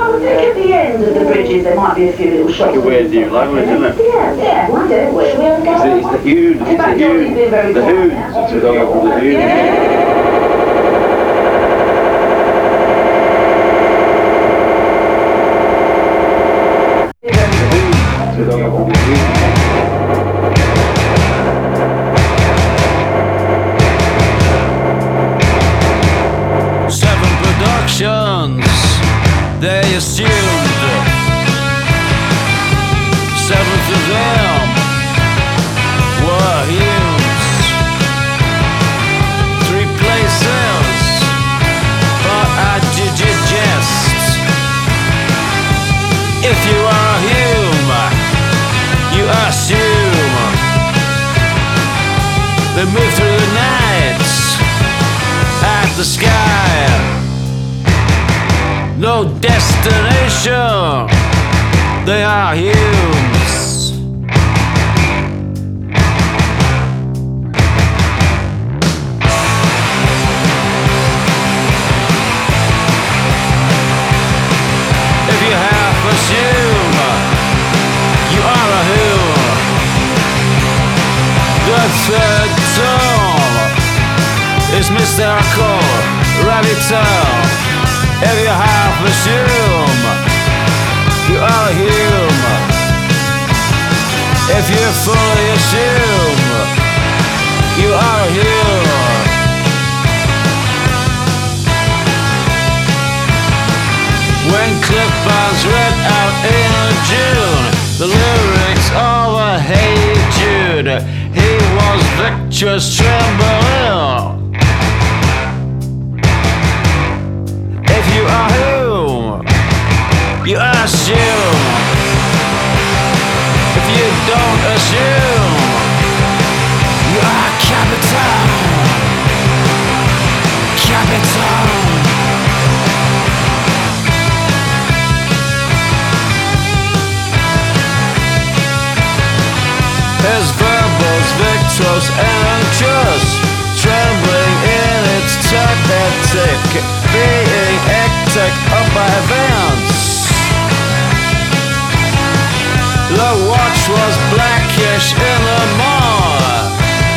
I think at the end of the bridges there might be a few little shops. Like a weird new language, isn't it? Yeah, why don't we? Should we have a go? It's the Hoon. It's the Hoon. The Hoon. It's the Hoon. Yeah. Seven Productions, they assumed seventh of them were hymns. Three places, but I digest. If you are a human, you assume they move through the night at the sky. No destination, they are humans. If you half assume you are a human, the third tone is mystical, rabbit tail. If you half assume you are a human, if you fully assume you are a human, when Clippers read out in June the lyrics of a Hey Jude, he was victorious trembling. If you are who you assume, if you don't assume, you are capital. His verbals victorious and unjust, trembling in its tactic, being hectic up by events. The watch was blackish in the morning.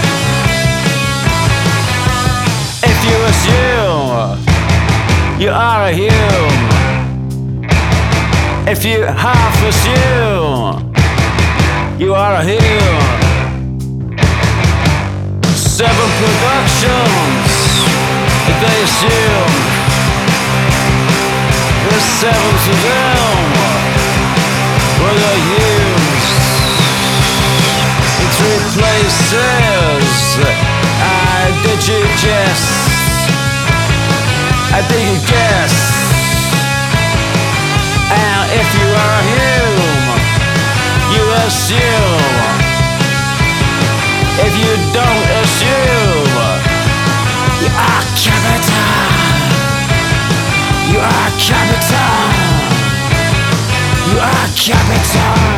If you assume you are a human, if you half assume you are a human. Seven Productions, they assume the seventh of them were the humans. In three places I did you guess, I did you guess. And if you are a human, you assume. If you don't assume, you are capital. You are capital. You are capital.